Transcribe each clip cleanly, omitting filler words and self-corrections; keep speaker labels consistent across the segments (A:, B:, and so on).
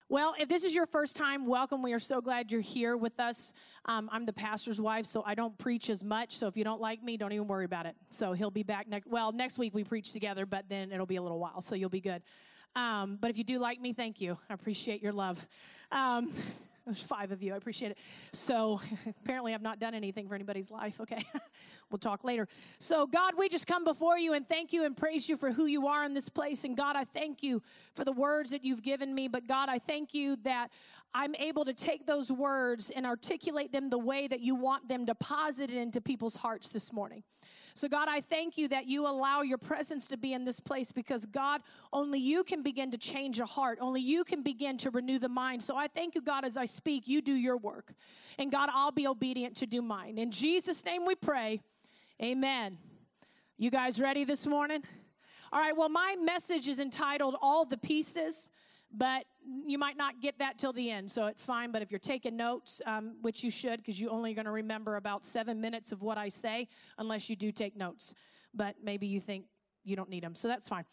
A: Well, if this is your first time, welcome. We are so glad you're here with us. I'm the pastor's wife, so I don't preach as much. So if you don't like me, don't even worry about it. So he'll be back next week we preach together, but then it'll be a little while, so you'll be good. But if you do like me, thank you. I appreciate your love. There's 5 of you. I appreciate it. So apparently I've not done anything for anybody's life. Okay. We'll talk later. So God, we just come before you and thank you and praise you for who you are in this place. And God, I thank you for the words that you've given me. But God, I thank you that I'm able to take those words and articulate them the way that you want them deposited into people's hearts this morning. So God, I thank you that you allow your presence to be in this place because God, only you can begin to change a heart. Only you can begin to renew the mind. So I thank you, God, as I speak, you do your work. And God, I'll be obedient to do mine. In Jesus' name we pray, amen. You guys ready this morning? All right, well, my message is entitled All the Pieces, but you might not get that till the end, so it's fine. But if you're taking notes, which you should, because you're only going to remember about 7 minutes of what I say, unless you do take notes. But maybe you think you don't need them, so that's fine.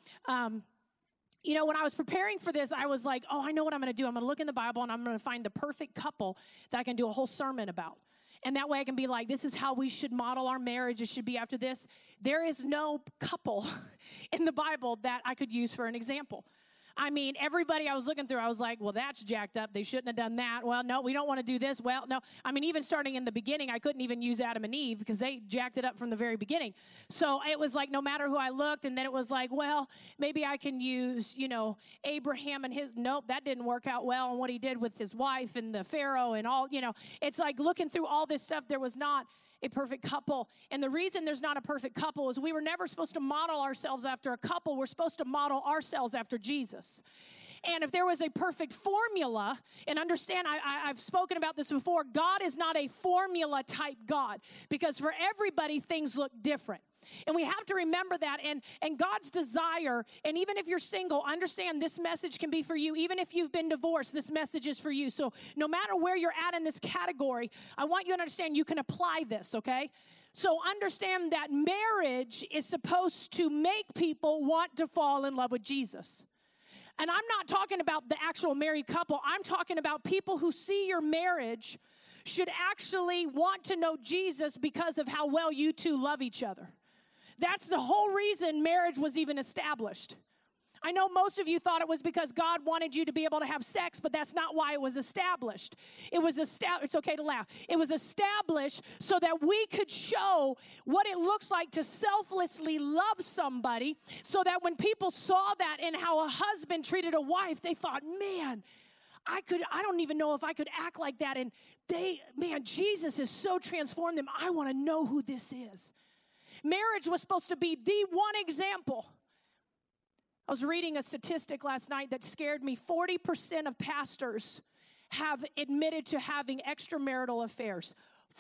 A: You know, when I was preparing for this, I was like, I know what I'm going to do. I'm going to look in the Bible, and I'm going to find the perfect couple that I can do a whole sermon about. And that way I can be like, this is how we should model our marriage. It should be after this. There is no couple in the Bible that I could use for an example. I mean, everybody I was looking through, I was like, well, that's jacked up. They shouldn't have done that. Well, no, we don't want to do this. Well, no. I mean, even starting in the beginning, I couldn't even use Adam and Eve because they jacked it up from the very beginning. So it was like no matter who I looked, and then it was like, well, maybe I can use, Abraham and nope, that didn't work out well, and what he did with his wife and the Pharaoh and all, It's like looking through all this stuff, there was not a perfect couple. And the reason there's not a perfect couple is we were never supposed to model ourselves after a couple. We're supposed to model ourselves after Jesus. And if there was a perfect formula, and understand, I've spoken about this before, God is not a formula type God, because for everybody, things look different. And we have to remember that, and God's desire, and even if you're single, understand this message can be for you. Even if you've been divorced, this message is for you. So no matter where you're at in this category, I want you to understand you can apply this, okay? So understand that marriage is supposed to make people want to fall in love with Jesus. And I'm not talking about the actual married couple. I'm talking about people who see your marriage should actually want to know Jesus because of how well you two love each other. That's the whole reason marriage was even established. I know most of you thought it was because God wanted you to be able to have sex, but that's not why it was established. It's okay to laugh. It was established so that we could show what it looks like to selflessly love somebody, so that when people saw that in how a husband treated a wife, they thought, man, I don't even know if I could act like that. And Jesus has so transformed them. I want to know who this is. Marriage was supposed to be the one example. I was reading a statistic last night that scared me. 40% of pastors have admitted to having extramarital affairs.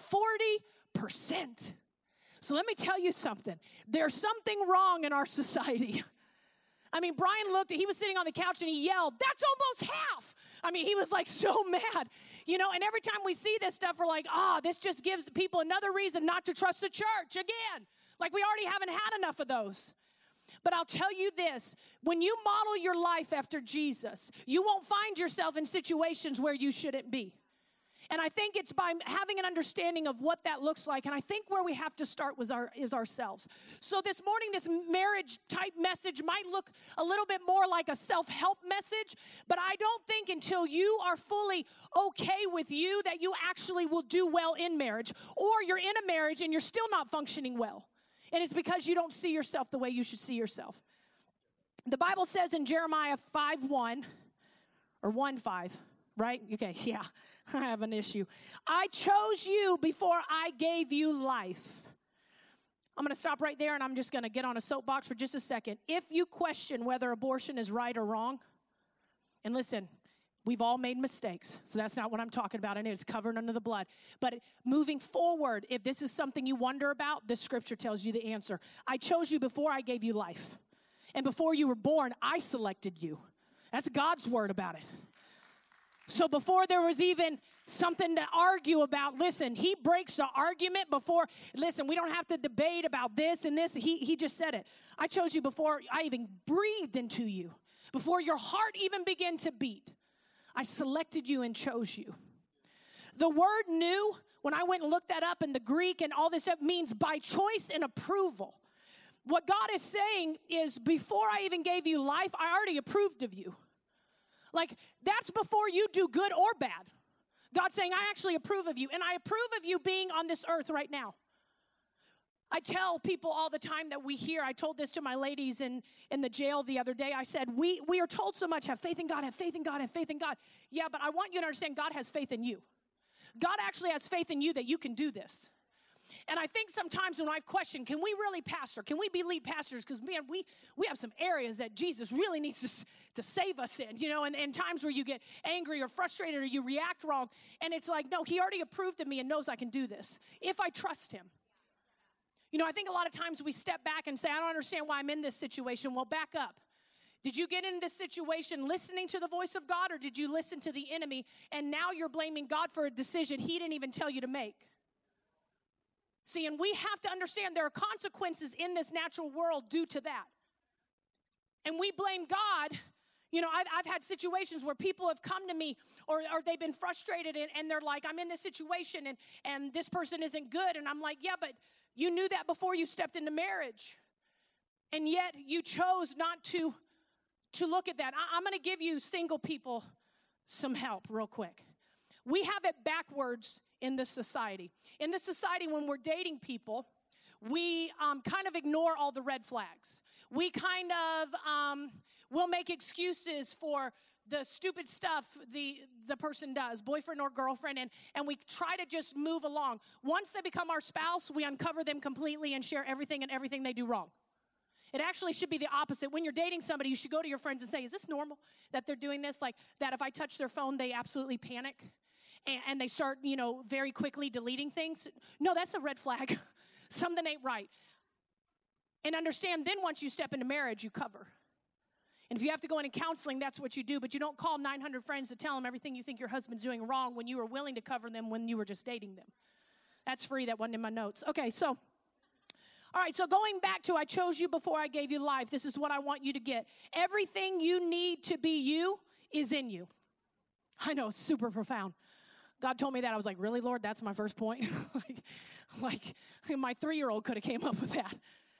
A: 40%. So let me tell you something. There's something wrong in our society. I mean, Brian he was sitting on the couch and he yelled, that's almost half. I mean, he was like so mad, and every time we see this stuff, we're like, this just gives people another reason not to trust the church again. Like we already haven't had enough of those. But I'll tell you this, when you model your life after Jesus, you won't find yourself in situations where you shouldn't be. And I think it's by having an understanding of what that looks like. And I think where we have to start is ourselves. So this morning, this marriage type message might look a little bit more like a self-help message, but I don't think until you are fully okay with you that you actually will do well in marriage, or you're in a marriage and you're still not functioning well. And it's because you don't see yourself the way you should see yourself. The Bible says in Jeremiah 5:1, or 1:5, right? Okay, yeah, I have an issue. I chose you before I gave you life. I'm going to stop right there, and I'm just going to get on a soapbox for just a second. If you question whether abortion is right or wrong, and listen, we've all made mistakes, so that's not what I'm talking about, and it's covered under the blood. But moving forward, if this is something you wonder about, this scripture tells you the answer. I chose you before I gave you life. And before you were born, I selected you. That's God's word about it. So before there was even something to argue about, listen, he breaks the argument before, listen, we don't have to debate about this and this. He just said it. I chose you before I even breathed into you, before your heart even began to beat. I selected you and chose you. The word new, when I went and looked that up in the Greek and all this stuff, means by choice and approval. What God is saying is, before I even gave you life, I already approved of you. Like, that's before you do good or bad. God's saying, I actually approve of you, and I approve of you being on this earth right now. I tell people all the time that we hear, I told this to my ladies in the jail the other day. I said, we are told so much, have faith in God, have faith in God, have faith in God. Yeah, but I want you to understand God has faith in you. God actually has faith in you that you can do this. And I think sometimes when I've questioned, can we really pastor? Can we be lead pastors? Because, man, we have some areas that Jesus really needs to save us in, you know, and times where you get angry or frustrated or you react wrong. And it's like, no, he already approved of me and knows I can do this if I trust him. You know, I think a lot of times we step back and say, I don't understand why I'm in this situation. Well, back up. Did you get in this situation listening to the voice of God, or did you listen to the enemy, and now you're blaming God for a decision he didn't even tell you to make? See, and we have to understand there are consequences in this natural world due to that. And we blame God. You know, I've had situations where people have come to me or they've been frustrated and they're like, I'm in this situation and this person isn't good. And I'm like, yeah, but you knew that before you stepped into marriage. And yet you chose not to look at that. I'm going to give you single people some help real quick. We have it backwards in this society. In this society, when we're dating people, we kind of ignore all the red flags. We kind of will make excuses for the stupid stuff the person does, boyfriend or girlfriend, and we try to just move along. Once they become our spouse, we uncover them completely and share everything they do wrong. It actually should be the opposite. When you're dating somebody, you should go to your friends and say, is this normal that they're doing this? Like that if I touch their phone, they absolutely panic and they start, you know, very quickly deleting things. No, that's a red flag. Something ain't right. And understand, then once you step into marriage, you cover. And if you have to go into counseling, that's what you do. But you don't call 900 friends to tell them everything you think your husband's doing wrong when you were willing to cover them when you were just dating them. That's free. That wasn't in my notes. Okay, so... all right, so going back to I chose you before I gave you life, this is what I want you to get. Everything you need to be you is in you. I know, super profound. God told me that. I was like, really, Lord? That's my first point? like my 3-year-old could have came up with that.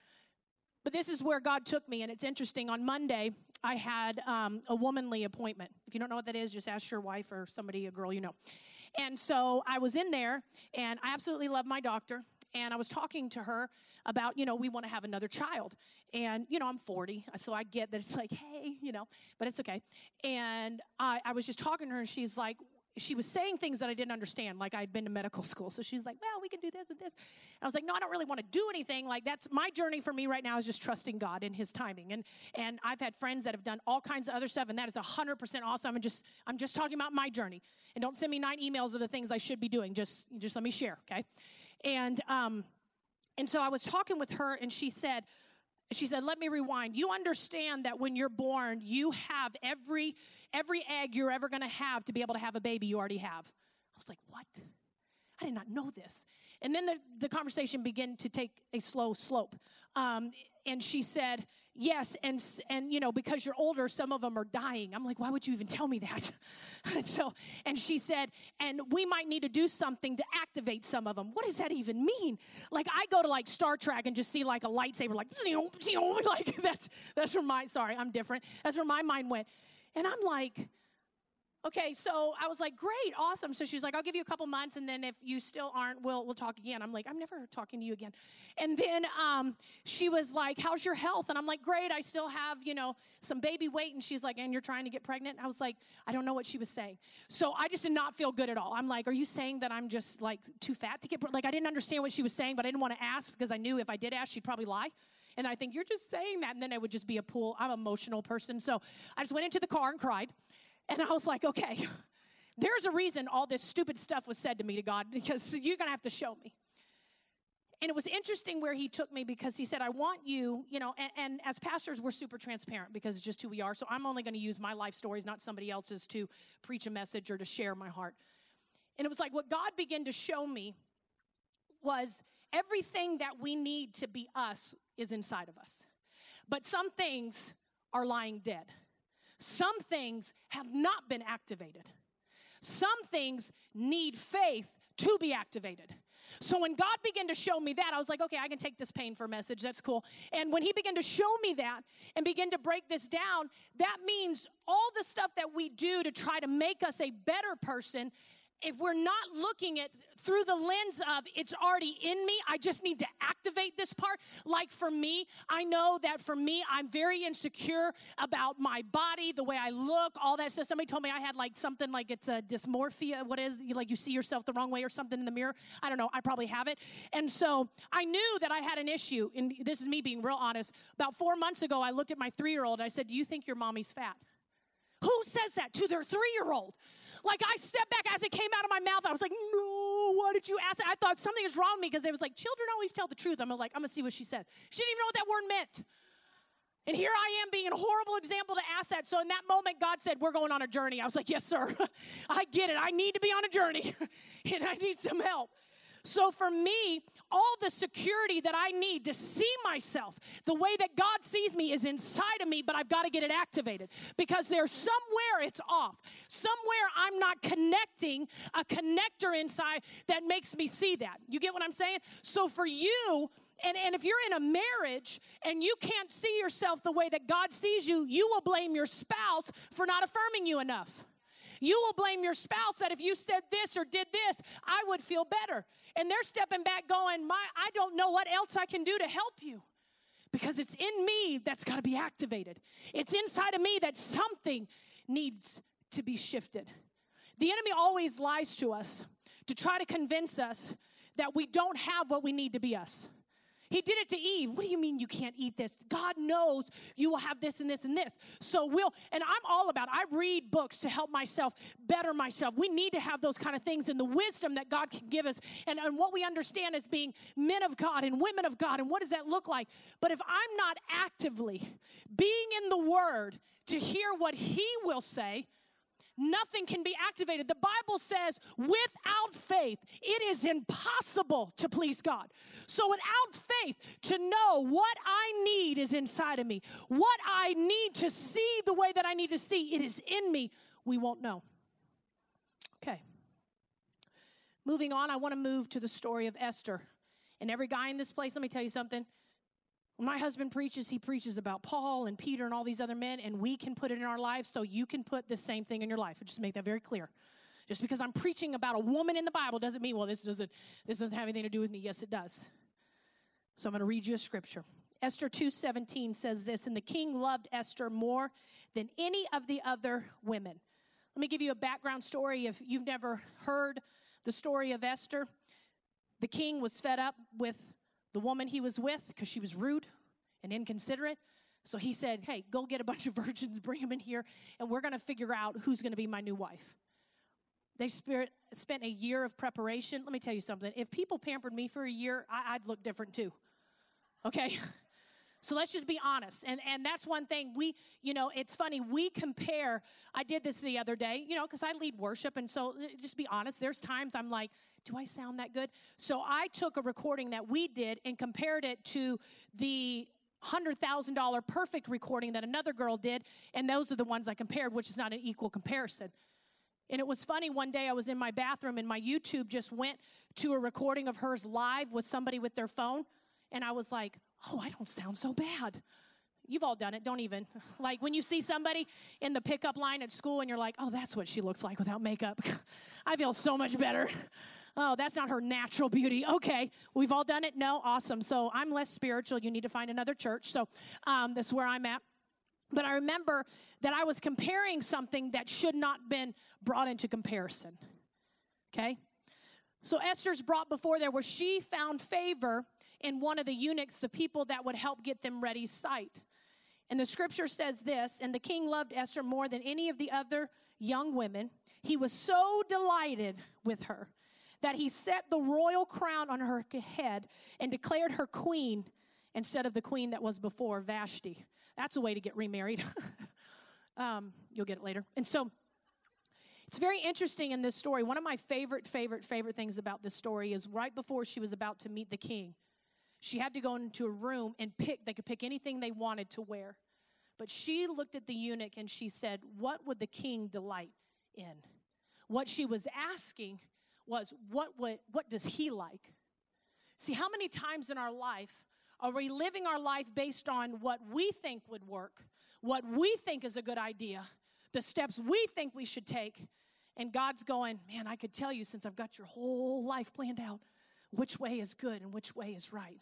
A: But this is where God took me, and it's interesting. On Monday, I had a womanly appointment. If you don't know what that is, just ask your wife or somebody, a girl you know. And so I was in there, and I absolutely love my doctor. And I was talking to her about, you know, we want to have another child. And, you know, I'm 40, so I get that it's like, hey, you know, but it's okay. And I was just talking to her, and she's like, she was saying things that I didn't understand, like I'd been to medical school. So she's like, well, we can do this and this. And I was like, no, I don't really want to do anything. Like, that's my journey for me right now is just trusting God and his timing. And I've had friends that have done all kinds of other stuff, and that is 100% awesome. I'm just talking about my journey. And don't send me 9 emails of the things I should be doing. Just let me share, okay? And so I was talking with her, and she said, let me rewind. You understand that when you're born, you have every egg you're ever going to have to be able to have a baby you already have. I was like, what? I did not know this. And then the conversation began to take a slow slope. And she said, yes, and you know, because you're older, some of them are dying. I'm like, why would you even tell me that? And she said, and we might need to do something to activate some of them. What does that even mean? Like, I go to like Star Trek and just see like a lightsaber, like, like that's where I'm different. That's where my mind went. And I'm like, okay, so I was like, great, awesome. So she's like, I'll give you a couple months, and then if you still aren't, we'll talk again. I'm like, I'm never talking to you again. And then she was like, how's your health? And I'm like, great, I still have, you know, some baby weight. And she's like, and you're trying to get pregnant? I was like, I don't know what she was saying. So I just did not feel good at all. I'm like, are you saying that I'm just like too fat to get pregnant? Like, I didn't understand what she was saying, but I didn't want to ask because I knew if I did ask, she'd probably lie. And I think, you're just saying that, and then it would just be a pool. I'm an emotional person. So I just went into the car and cried. And I was like, okay, there's a reason all this stupid stuff was said to me, to God, because you're going to have to show me. And it was interesting where he took me, because he said, I want you, you know, and as pastors, we're super transparent because it's just who we are. So I'm only going to use my life stories, not somebody else's, to preach a message or to share my heart. And it was like what God began to show me was everything that we need to be us is inside of us. But some things are lying dead. some things have not been activated. Some things need faith to be activated. So when God began to show me that, I was like, okay, I can take this pain for a message. That's cool. And when he began to show me that and begin to break this down, that means all the stuff that we do to try to make us a better person, if we're not looking at through the lens of it's already in me, I just need to activate this part. Like for me, I know that for me, I'm very insecure about my body, the way I look, all that stuff. Somebody told me I had like something like it's a dysmorphia. What is like you see yourself the wrong way or something in the mirror? I don't know. I probably have it. And so I knew that I had an issue. And this is me being real honest. About 4 months ago, I looked at my 3-year-old. I said, do you think your mommy's fat? Who says that to their 3-year-old? Like I stepped back as it came out of my mouth. I was like, no, why did you ask that? I thought something was wrong with me because they was like, children always tell the truth. I'm like, I'm going to see what she says. She didn't even know what that word meant. And here I am being a horrible example to ask that. So in that moment, God said, we're going on a journey. I was like, yes, sir. I get it. I need to be on a journey and I need some help. So for me, all the security that I need to see myself, the way that God sees me is inside of me, but I've got to get it activated because there's somewhere it's off. Somewhere I'm not connecting a connector inside that makes me see that. You get what I'm saying? So for you, and if you're in a marriage and you can't see yourself the way that God sees you, you will blame your spouse for not affirming you enough. You will blame your spouse that if you said this or did this, I would feel better. And they're stepping back going, I don't know what else I can do to help you. Because it's in me that's got to be activated. It's inside of me that something needs to be shifted. The enemy always lies to us to try to convince us that we don't have what we need to be us. He did it to Eve. What do you mean you can't eat this? God knows you will have this and this and this. So and I'm all about, I read books to help myself, better myself. We need to have those kind of things and the wisdom that God can give us and what we understand as being men of God and women of God and what does that look like? But if I'm not actively being in the Word to hear what He will say, nothing can be activated. The Bible says without faith, it is impossible to please God. So without faith, to know what I need is inside of me, what I need to see the way that I need to see, it is in me, we won't know. Okay. Moving on, I want to move to the story of Esther. And every guy in this place, let me tell you something. When my husband preaches, he preaches about Paul and Peter and all these other men, and we can put it in our lives, so you can put the same thing in your life. Just make that very clear. Just because I'm preaching about a woman in the Bible doesn't mean, well, this doesn't have anything to do with me. Yes, it does. So I'm going to read you a scripture. Esther 2:17 says this, and the king loved Esther more than any of the other women. Let me give you a background story. If you've never heard the story of Esther, the king was fed up with the woman he was with because she was rude and inconsiderate. So he said, hey, go get a bunch of virgins, bring them in here, and we're going to figure out who's going to be my new wife. They spent a year of preparation. Let me tell you something. If people pampered me for a year, I'd look different too. Okay? So let's just be honest. And that's one thing it's funny. We compare. I did this the other day, because I lead worship. And so just be honest. There's times I'm like, do I sound that good? So I took a recording that we did and compared it to the $100,000 perfect recording that another girl did. And those are the ones I compared, which is not an equal comparison. And it was funny. One day I was in my bathroom and my YouTube just went to a recording of hers live with somebody with their phone. And I was like, oh, I don't sound so bad. You've all done it. Don't even. Like when you see somebody in the pickup line at school and you're like, oh, that's what she looks like without makeup. I feel so much better. Oh, that's not her natural beauty. Okay, we've all done it. No, awesome. So I'm less spiritual. You need to find another church. So that's where I'm at. But I remember that I was comparing something that should not been brought into comparison. Okay? So Esther's brought before there where she found favor in one of the eunuchs, the people that would help get them ready sight. And the scripture says this, and the king loved Esther more than any of the other young women. He was so delighted with her that he set the royal crown on her head and declared her queen instead of the queen that was before, Vashti. That's a way to get remarried. You'll get it later. And so it's very interesting in this story. One of my favorite things about this story is right before she was about to meet the king, she had to go into a room and they could pick anything they wanted to wear. But she looked at the eunuch and she said, what would the king delight in? What she was asking was, what does he like? See, how many times in our life are we living our life based on what we think would work, what we think is a good idea, the steps we think we should take, and God's going, man, I could tell you since I've got your whole life planned out which way is good and which way is right.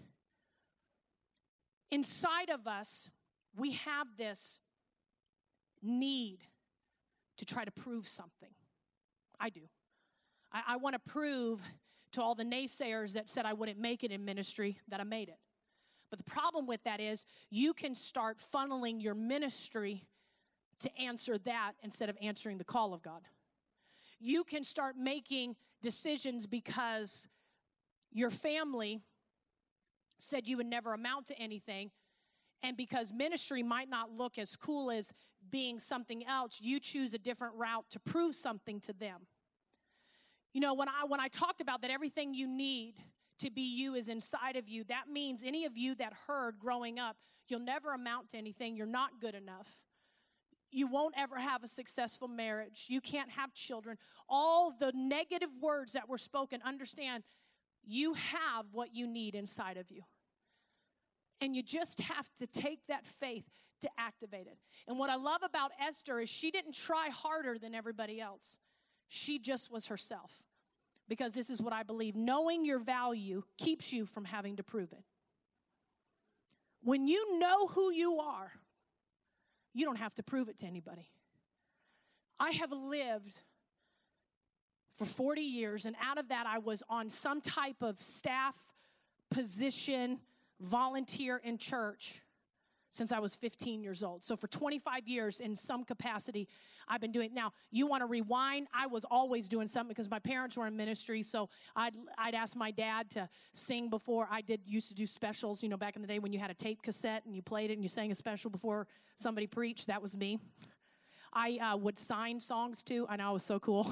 A: Inside of us, we have this need to try to prove something. I do. I want to prove to all the naysayers that said I wouldn't make it in ministry that I made it. But the problem with that is you can start funneling your ministry to answer that instead of answering the call of God. You can start making decisions because your family said you would never amount to anything, and because ministry might not look as cool as being something else, you choose a different route to prove something to them. You know, when I talked about that everything you need to be you is inside of you, that means any of you that heard growing up, you'll never amount to anything, you're not good enough. You won't ever have a successful marriage. You can't have children. All the negative words that were spoken, understand, you have what you need inside of you. And you just have to take that faith to activate it. And what I love about Esther is she didn't try harder than everybody else. She just was herself. Because this is what I believe. Knowing your value keeps you from having to prove it. When you know who you are, you don't have to prove it to anybody. I have lived for 40 years, and out of that I was on some type of staff position, volunteer in church since I was 15 years old. So for 25 years in some capacity, I've been doing it. Now, you want to rewind? I was always doing something because my parents were in ministry, so I'd ask my dad to sing before. Used to do specials, you know, back in the day when you had a tape cassette and you played it and you sang a special before somebody preached. That was me. I would sign songs too. I know, I was so cool.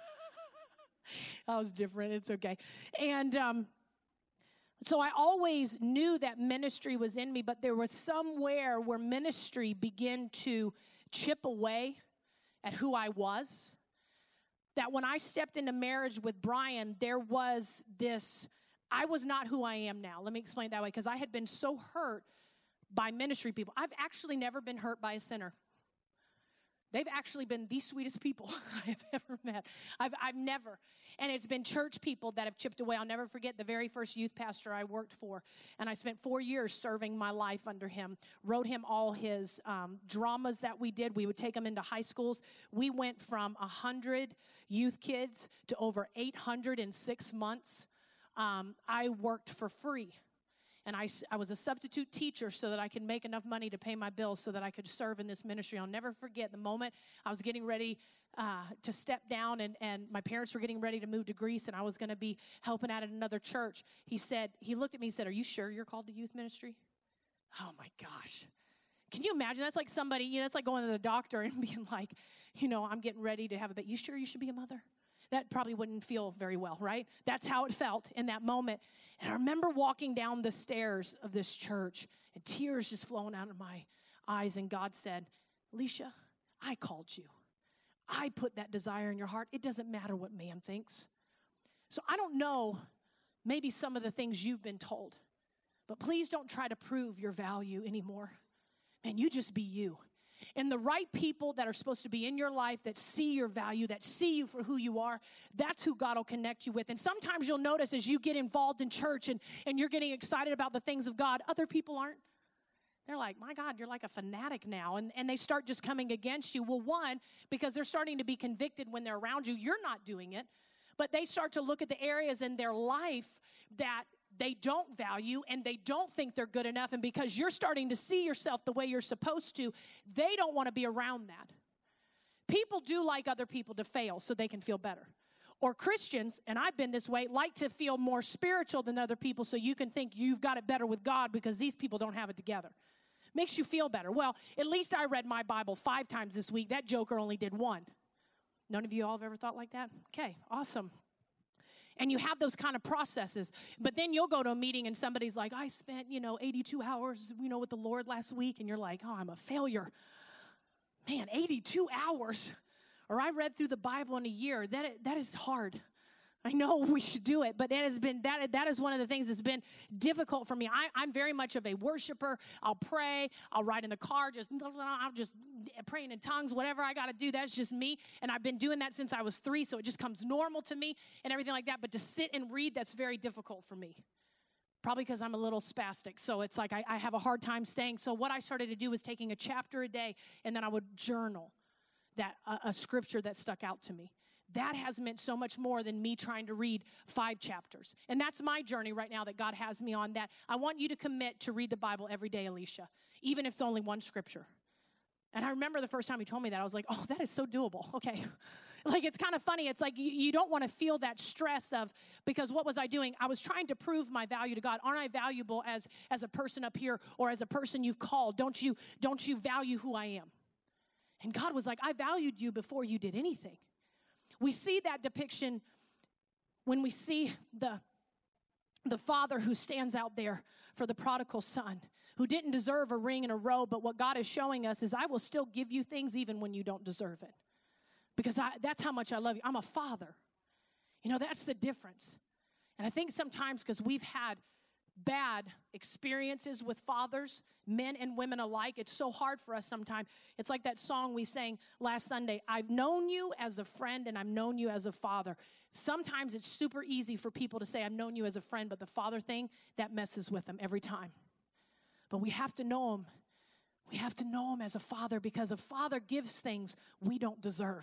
A: I was different. It's okay. And so I always knew that ministry was in me, but there was somewhere where ministry began to chip away at who I was. That when I stepped into marriage with Brian, there was this, I was not who I am now. Let me explain it that way, because I had been so hurt by ministry people. I've actually never been hurt by a sinner. They've actually been the sweetest people I have ever met. I've never. And it's been church people that have chipped away. I'll never forget the very first youth pastor I worked for. And I spent 4 years serving my life under him. Wrote him all his dramas that we did. We would take them into high schools. We went from 100 youth kids to over 800 in 6 months. I worked for free. And I was a substitute teacher so that I could make enough money to pay my bills so that I could serve in this ministry. I'll never forget the moment I was getting ready to step down, and my parents were getting ready to move to Greece, and I was going to be helping out at another church. He looked at me and said, "Are you sure you're called to youth ministry?" Oh, my gosh. Can you imagine? That's like somebody, you know, it's like going to the doctor and being like, you know, I'm getting ready to have a baby. You sure you should be a mother? That probably wouldn't feel very well, right? That's how it felt in that moment. And I remember walking down the stairs of this church and tears just flowing out of my eyes. And God said, "Alicia, I called you. I put that desire in your heart. It doesn't matter what man thinks." So I don't know maybe some of the things you've been told, but please don't try to prove your value anymore. Man, you just be you. And the right people that are supposed to be in your life that see your value, that see you for who you are, that's who God will connect you with. And sometimes you'll notice as you get involved in church and you're getting excited about the things of God, other people aren't. They're like, "My God, you're like a fanatic now." And they start just coming against you. Well, one, because they're starting to be convicted when they're around you. You're not doing it. But they start to look at the areas in their life that they don't value and they don't think they're good enough. And because you're starting to see yourself the way you're supposed to, they don't want to be around that. People do like other people to fail so they can feel better. Or Christians, and I've been this way, like to feel more spiritual than other people so you can think you've got it better with God because these people don't have it together. Makes you feel better. Well, at least I read my Bible 5 times this week. That joker only did 1. None of you all have ever thought like that? Okay, awesome. And you have those kind of processes. But then you'll go to a meeting and somebody's like, I spent, 82 hours, with the Lord last week. And you're like, oh, I'm a failure. Man, 82 hours. Or I read through the Bible in a year. That is hard. I know we should do it, but that is one of the things that's been difficult for me. I'm very much of a worshiper. I'll pray. I'll ride in the car. I'll just praying in tongues, whatever I got to do. That's just me. And I've been doing that since I was 3, so it just comes normal to me and everything like that. But to sit and read, that's very difficult for me. Probably because I'm a little spastic. So it's like I have a hard time staying. So what I started to do was taking a chapter a day, and then I would journal a scripture that stuck out to me. That has meant so much more than me trying to read 5 chapters. And that's my journey right now that God has me on. That I want you to commit to read the Bible every day, Alicia, even if it's only one scripture. And I remember the first time he told me that, I was like, oh, that is so doable. Okay. Like, it's kind of funny. It's like you don't want to feel that stress of, because what was I doing? I was trying to prove my value to God. Aren't I valuable as a person up here or as a person you've called? Don't you value who I am? And God was like, I valued you before you did anything. We see that depiction when we see the father who stands out there for the prodigal son, who didn't deserve a ring and a robe, but what God is showing us is I will still give you things even when you don't deserve it. Because that's how much I love you. I'm a father. That's the difference. And I think sometimes because we've had bad experiences with fathers, men and women alike, it's so hard for us sometimes. It's like that song we sang last Sunday, I've known you as a friend and I've known you as a father. Sometimes it's super easy for people to say, I've known you as a friend, but the father thing, that messes with them every time. But we have to know him. We have to know him as a father because a father gives things we don't deserve.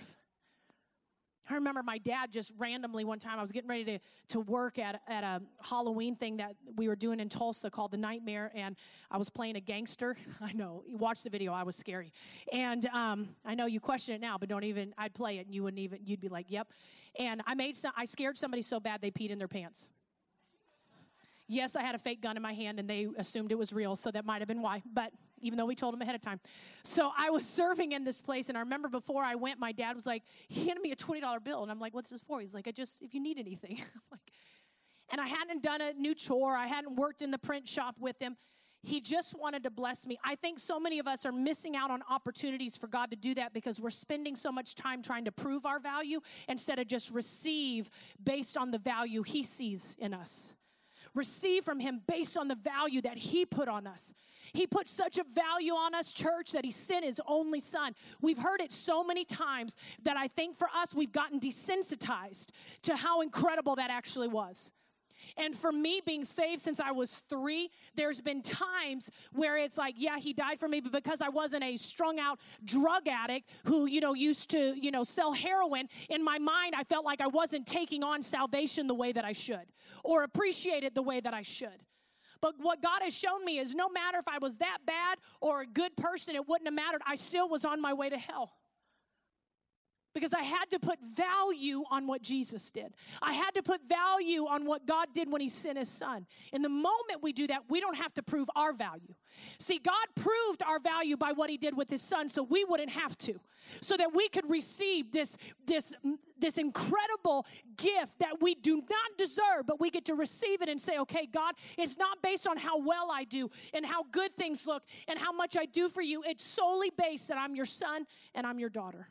A: I remember my dad just randomly one time, I was getting ready to work at a Halloween thing that we were doing in Tulsa called The Nightmare, and I was playing a gangster. I know, you watch the video, I was scary. And I know you question it now, but I'd play it and you'd be like, yep. And I scared somebody so bad they peed in their pants. Yes, I had a fake gun in my hand and they assumed it was real, so that might have been why, but even though we told them ahead of time. So I was serving in this place, and I remember before I went, my dad was like, he handed me a $20 bill, and I'm like, what's this for? He's like, if you need anything. And I hadn't done a new chore. I hadn't worked in the print shop with him. He just wanted to bless me. I think so many of us are missing out on opportunities for God to do that because we're spending so much time trying to prove our value instead of just receive based on the value he sees in us. Receive from him based on the value that he put on us. He put such a value on us, church, that he sent his only son. We've heard it so many times that I think for us, we've gotten desensitized to how incredible that actually was. And for me, being saved since I was 3, there's been times where it's like, yeah, he died for me, but because I wasn't a strung out drug addict who, used to, sell heroin, in my mind, I felt like I wasn't taking on salvation the way that I should or appreciate it the way that I should. But what God has shown me is no matter if I was that bad or a good person, it wouldn't have mattered. I still was on my way to hell. Because I had to put value on what Jesus did. I had to put value on what God did when he sent his son. In the moment we do that, we don't have to prove our value. See, God proved our value by what he did with his son, so we wouldn't have to. So that we could receive this incredible gift that we do not deserve, but we get to receive it and say, okay, God, it's not based on how well I do and how good things look and how much I do for you. It's solely based that I'm your son and I'm your daughter.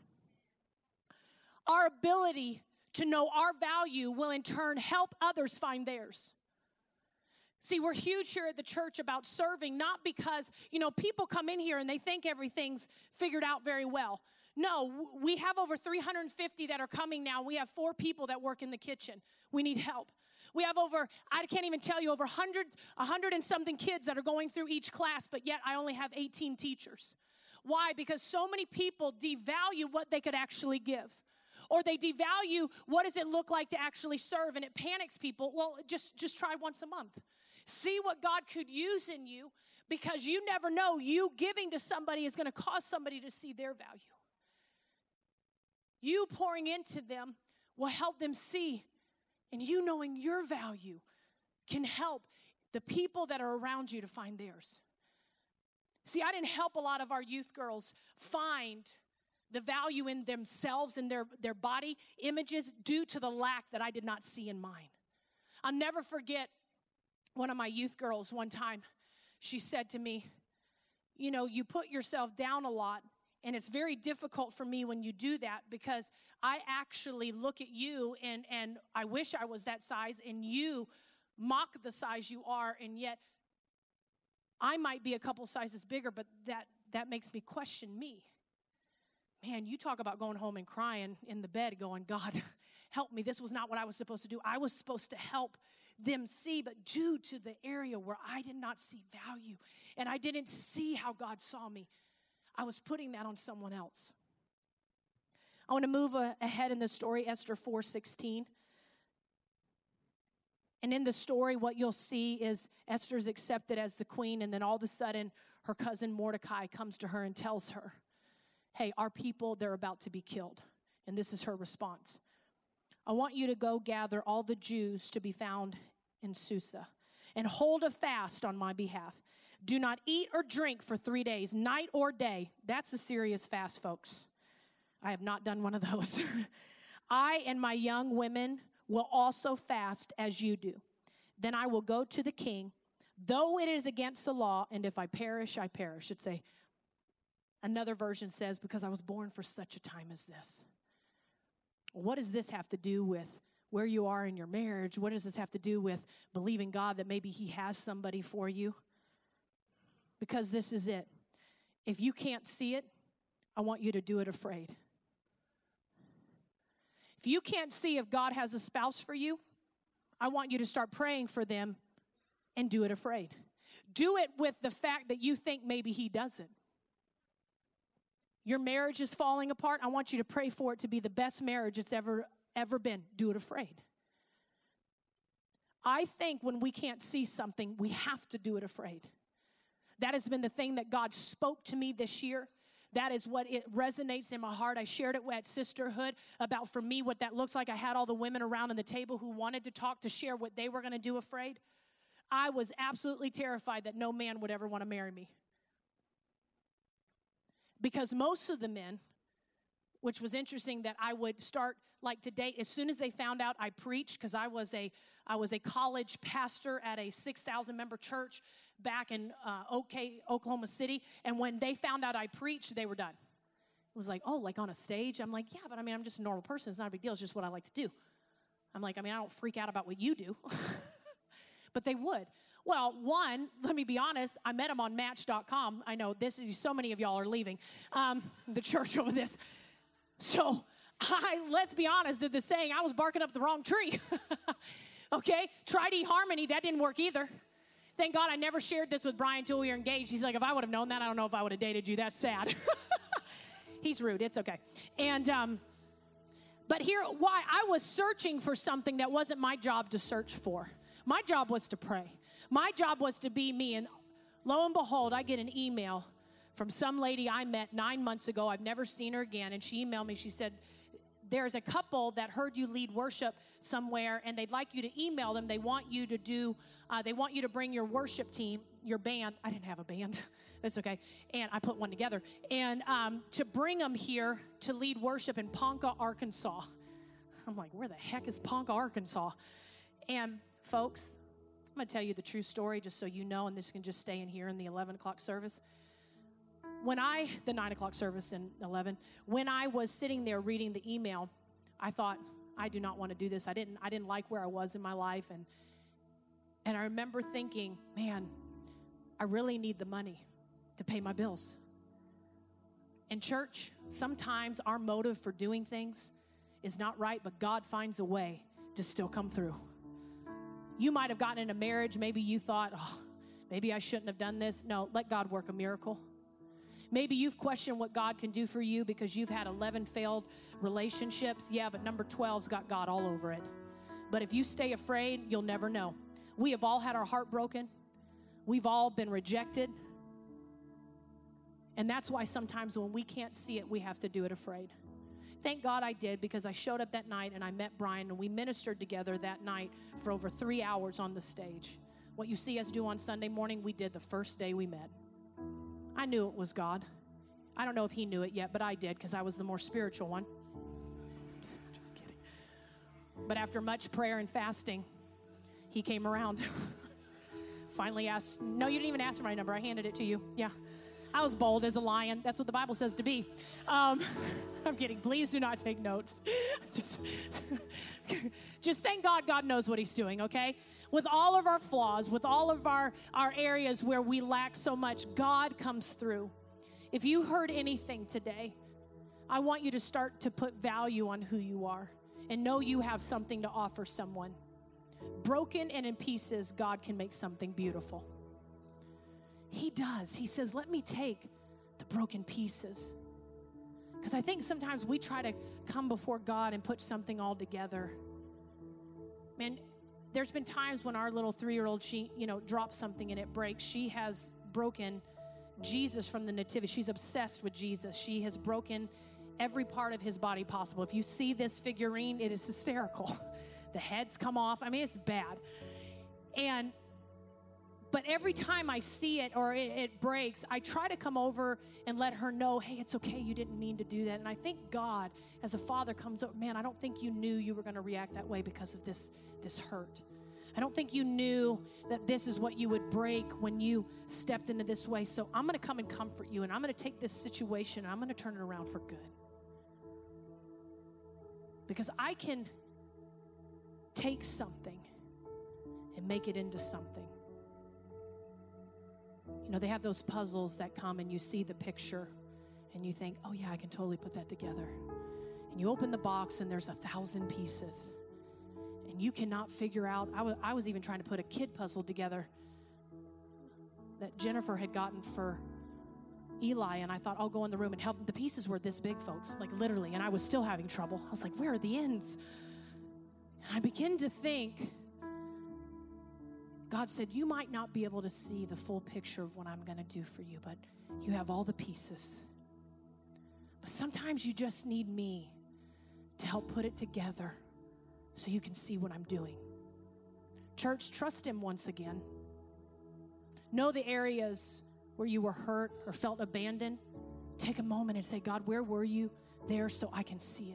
A: Our ability to know our value will in turn help others find theirs. See, we're huge here at the church about serving, not because, people come in here and they think everything's figured out very well. No, we have over 350 that are coming now. We have 4 people that work in the kitchen. We need help. We have I can't even tell you, over 100 and something kids that are going through each class, but yet I only have 18 teachers. Why? Because so many people devalue what they could actually give. Or they devalue what does it look like to actually serve, and it panics people. Well, just try once a month. See what God could use in you, because you never know. You giving to somebody is going to cause somebody to see their value. You pouring into them will help them see, and you knowing your value can help the people that are around you to find theirs. See, I didn't help a lot of our youth girls find the value in themselves and their body images due to the lack that I did not see in mine. I'll never forget one of my youth girls one time. She said to me, you know, you put yourself down a lot, and it's very difficult for me when you do that because I actually look at you and I wish I was that size, and you mock the size you are, and yet I might be a couple sizes bigger, but that makes me question me. Man, you talk about going home and crying in the bed going, God, help me. This was not what I was supposed to do. I was supposed to help them see, but due to the area where I did not see value and I didn't see how God saw me, I was putting that on someone else. I want to move ahead in the story, Esther 4:16. And in the story, what you'll see is Esther's accepted as the queen, and then all of a sudden, her cousin Mordecai comes to her and tells her, hey, our people, they're about to be killed. And this is her response. I want you to go gather all the Jews to be found in Susa and hold a fast on my behalf. Do not eat or drink for 3 days, night or day. That's a serious fast, folks. I have not done one of those. I and my young women will also fast as you do. Then I will go to the king, though it is against the law, and if I perish, I perish. It's another version says, because I was born for such a time as this. What does this have to do with where you are in your marriage? What does this have to do with believing God that maybe he has somebody for you? Because this is it. If you can't see it, I want you to do it afraid. If you can't see if God has a spouse for you, I want you to start praying for them and do it afraid. Do it with the fact that you think maybe he doesn't. Your marriage is falling apart. I want you to pray for it to be the best marriage it's ever been. Do it afraid. I think when we can't see something, we have to do it afraid. That has been the thing that God spoke to me this year. That is what it resonates in my heart. I shared it at Sisterhood about, for me, what that looks like. I had all the women around on the table who wanted to talk, to share what they were going to do afraid. I was absolutely terrified that no man would ever want to marry me. Because most of the men, which was interesting that I would start like to date, as soon as they found out I preached, because I was a college pastor at a 6,000 member church back in Oklahoma City, and when they found out I preached, they were done. It was like, oh, like on a stage? I'm like, yeah, but I mean, I'm just a normal person. It's not a big deal. It's just what I like to do. I'm like, I mean, I don't freak out about what you do. But they would. Well, one, let me be honest, I met him on Match.com. I know so many of y'all are leaving the church over this. So let's be honest, did the saying, I was barking up the wrong tree. Okay, tried eHarmony, that didn't work either. Thank God I never shared this with Brian until we were engaged. He's like, if I would have known that, I don't know if I would have dated you. That's sad. He's rude, it's okay. And, but here, why? I was searching for something that wasn't my job to search for. My job was to pray. My job was to be me, and lo and behold, I get an email from some lady I met 9 months ago. I've never seen her again, and she emailed me. She said, there's a couple that heard you lead worship somewhere, and they'd like you to email them. They want you to bring your worship team, your band. I didn't have a band. It's okay. And I put one together. And to bring them here to lead worship in Ponca, Arkansas. I'm like, where the heck is Ponca, Arkansas? And folks, I'm going to tell you the true story just so you know, and this can just stay in here in the 11 o'clock service. The 9 o'clock service in 11, when I was sitting there reading the email, I thought, I do not want to do this. I didn't like where I was in my life. And I remember thinking, man, I really need the money to pay my bills. And church, sometimes our motive for doing things is not right, but God finds a way to still come through. You might have gotten in a marriage. Maybe you thought, oh, maybe I shouldn't have done this. No, let God work a miracle. Maybe you've questioned what God can do for you because you've had 11 failed relationships. Yeah, but number 12's got God all over it. But if you stay afraid, you'll never know. We have all had our heart broken. We've all been rejected. And that's why sometimes when we can't see it, we have to do it afraid. Thank God I did, because I showed up that night and I met Brian, and we ministered together that night for over 3 hours on the stage. What you see us do on Sunday morning, we did the first day we met. I knew it was God. I don't know if he knew it yet, but I did because I was the more spiritual one. Just kidding. But after much prayer and fasting, he came around. Finally asked, no, you didn't even ask for my number. I handed it to you. Yeah. I was bold as a lion. That's what the Bible says to be. I'm kidding. Please do not take notes. Just thank God God knows what he's doing, okay? With all of our flaws, with all of our areas where we lack so much, God comes through. If you heard anything today, I want you to start to put value on who you are and know you have something to offer someone. Broken and in pieces, God can make something beautiful. He does. He says, let me take the broken pieces. Because I think sometimes we try to come before God and put something all together. Man, there's been times when our little 3-year-old, she, drops something and it breaks. She has broken Jesus from the nativity. She's obsessed with Jesus. She has broken every part of his body possible. If you see this figurine, it is hysterical. The heads come off. I mean, it's bad. But every time I see it or it breaks, I try to come over and let her know, hey, it's okay, you didn't mean to do that. And I think God, as a father, comes over, man, I don't think you knew you were going to react that way because of this hurt. I don't think you knew that this is what you would break when you stepped into this way. So I'm going to come and comfort you, and I'm going to take this situation, and I'm going to turn it around for good. Because I can take something and make it into something. They have those puzzles that come and you see the picture and you think, oh yeah, I can totally put that together. And you open the box and there's 1,000 pieces. And you cannot figure out, I was even trying to put a kid puzzle together that Jennifer had gotten for Eli, and I thought, I'll go in the room and help him. The pieces were this big, folks, like literally, and I was still having trouble. I was like, where are the ends? And I began to think, God said, you might not be able to see the full picture of what I'm going to do for you, but you have all the pieces. But sometimes you just need me to help put it together so you can see what I'm doing. Church, trust him once again. Know the areas where you were hurt or felt abandoned. Take a moment and say, God, where were you there so I can see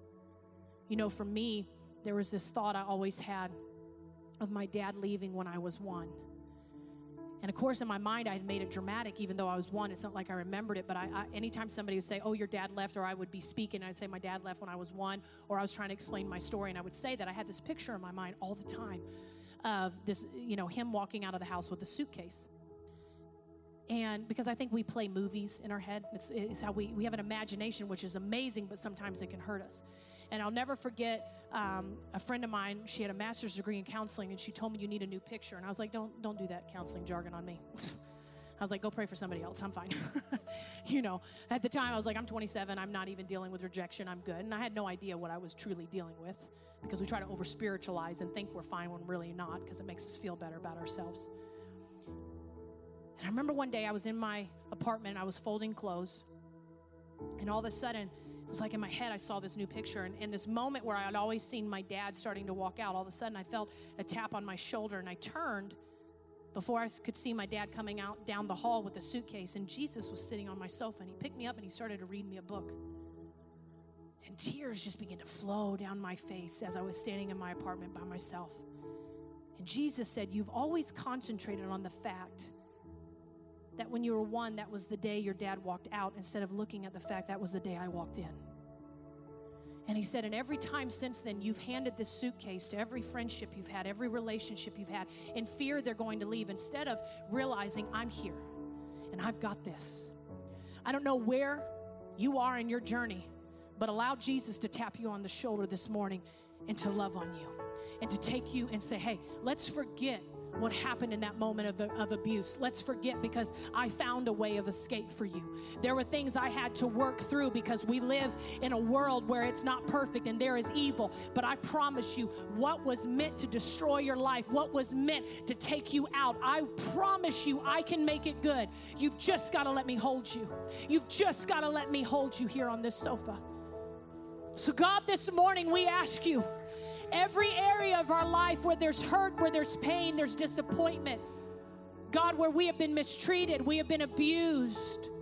A: it? For me, there was this thought I always had of my dad leaving when I was 1. And of course, in my mind, I had made it dramatic, even though I was 1. It's not like I remembered it, but anytime somebody would say, oh, your dad left, or I would be speaking, I'd say my dad left when I was 1, or I was trying to explain my story, and I would say that I had this picture in my mind all the time of this, him walking out of the house with a suitcase. And because I think we play movies in our head, it's how we have an imagination, which is amazing, but sometimes it can hurt us. And I'll never forget a friend of mine, she had a master's degree in counseling, and she told me you need a new picture. And I was like, don't do that counseling jargon on me. I was like, go pray for somebody else. I'm fine. At the time I was like, I'm 27. I'm not even dealing with rejection. I'm good. And I had no idea what I was truly dealing with, because we try to over-spiritualize and think we're fine when we're really not, because it makes us feel better about ourselves. And I remember one day I was in my apartment, I was folding clothes, and all of a sudden, it was like in my head, I saw this new picture, and in this moment where I had always seen my dad starting to walk out, all of a sudden I felt a tap on my shoulder, and I turned before I could see my dad coming out down the hall with a suitcase, and Jesus was sitting on my sofa, and he picked me up and he started to read me a book. And tears just began to flow down my face as I was standing in my apartment by myself. And Jesus said, you've always concentrated on the fact that when you were 1, that was the day your dad walked out, instead of looking at the fact that was the day I walked in. And he said, and every time since then, you've handed this suitcase to every friendship you've had, every relationship you've had, in fear they're going to leave, instead of realizing I'm here and I've got this. I don't know where you are in your journey, but allow Jesus to tap you on the shoulder this morning and to love on you and to take you and say, hey, let's forget what happened in that moment of abuse. Let's forget, because I found a way of escape for you. There were things I had to work through, because we live in a world where it's not perfect and there is evil. But I promise you, what was meant to destroy your life, what was meant to take you out, I promise you I can make it good. You've just got to let me hold you. You've just got to let me hold you here on this sofa. So God, this morning we ask you, every area of our life where there's hurt, where there's pain, there's disappointment, God, where we have been mistreated, we have been abused,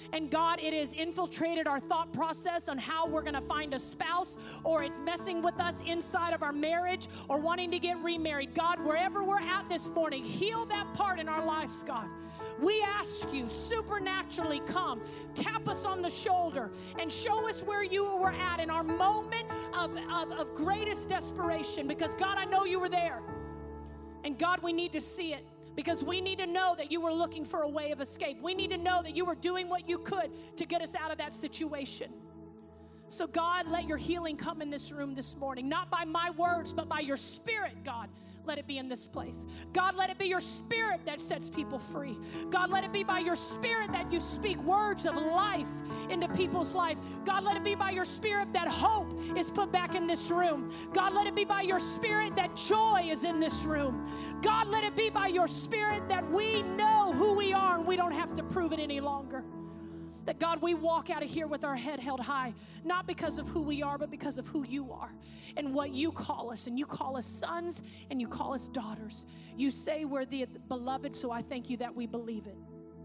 A: And God, it has infiltrated our thought process on how we're going to find a spouse, or it's messing with us inside of our marriage or wanting to get remarried. God, wherever we're at this morning, heal that part in our lives, God. We ask you, supernaturally come, tap us on the shoulder, and show us where you were at in our moment of greatest desperation. Because, God, I know you were there. And, God, we need to see it. Because we need to know that you were looking for a way of escape. We need to know that you were doing what you could to get us out of that situation. So, God, let your healing come in this room this morning. Not by my words, but by your Spirit, God. Let it be in this place. God, let it be your Spirit that sets people free. God, let it be by your Spirit that you speak words of life into people's life. God, let it be by your Spirit that hope is put back in this room. God, let it be by your Spirit that joy is in this room. God, let it be by your Spirit that we know who we are and we don't have to prove it any longer. That, God, we walk out of here with our head held high, not because of who we are, but because of who you are and what you call us. And you call us sons and you call us daughters. You say we're the beloved, so I thank you that we believe it.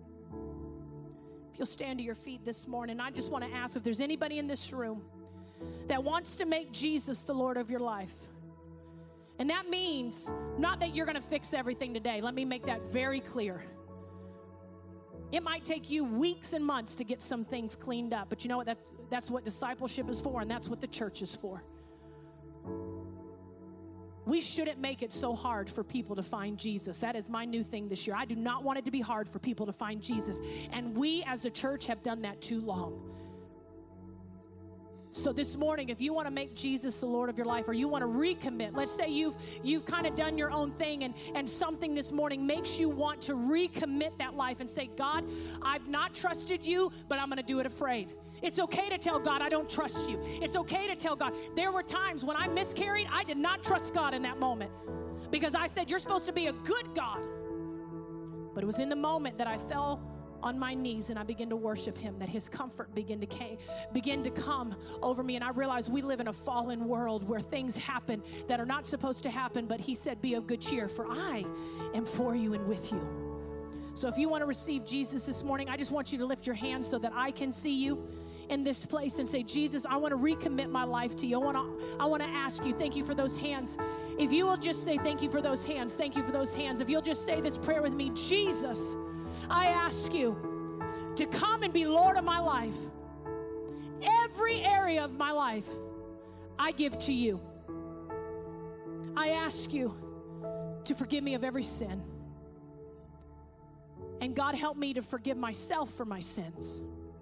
A: If you'll stand to your feet this morning, I just want to ask if there's anybody in this room that wants to make Jesus the Lord of your life. And that means not that you're going to fix everything today. Let me make that very clear. It might take you weeks and months to get some things cleaned up, but you know what? That's what discipleship is for, and that's what the church is for. We shouldn't make it so hard for people to find Jesus. That is my new thing this year. I do not want it to be hard for people to find Jesus, and we as a church have done that too long. So this morning, if you want to make Jesus the Lord of your life, or you want to recommit, let's say you've kind of done your own thing, and something this morning makes you want to recommit that life and say, God, I've not trusted you, but I'm going to do it afraid. It's okay to tell God I don't trust you. It's okay to tell God. There were times when I miscarried, I did not trust God in that moment because I said, you're supposed to be a good God. But it was in the moment that I fell on my knees and I began to worship him, that his comfort began to come over me. And I realized we live in a fallen world where things happen that are not supposed to happen, but he said, be of good cheer, for I am for you and with you. So if you want to receive Jesus this morning, I just want you to lift your hands so that I can see you in this place and say, Jesus, I want to recommit my life to you. I want to ask you, thank you for those hands. If you will just say, thank you for those hands, thank you for those hands. If you'll just say this prayer with me, Jesus, I ask you to come and be Lord of my life. Every area of my life, I give to you. I ask you to forgive me of every sin. And God, help me to forgive myself for my sins.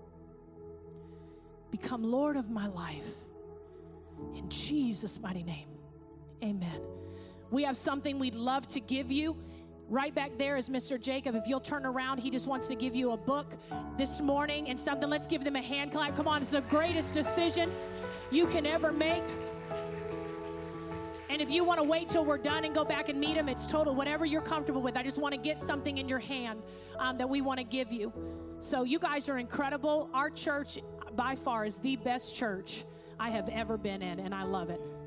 A: Become Lord of my life. In Jesus' mighty name, amen. We have something we'd love to give you. Right back there is Mr. Jacob. If you'll turn around, he just wants to give you a book this morning and something. Let's give them a hand clap. Come on, it's the greatest decision you can ever make. And if you want to wait till we're done and go back and meet him, it's total, whatever you're comfortable with. I just want to get something in your hand that we want to give you. So you guys are incredible. Our church, by far, is the best church I have ever been in, and I love it.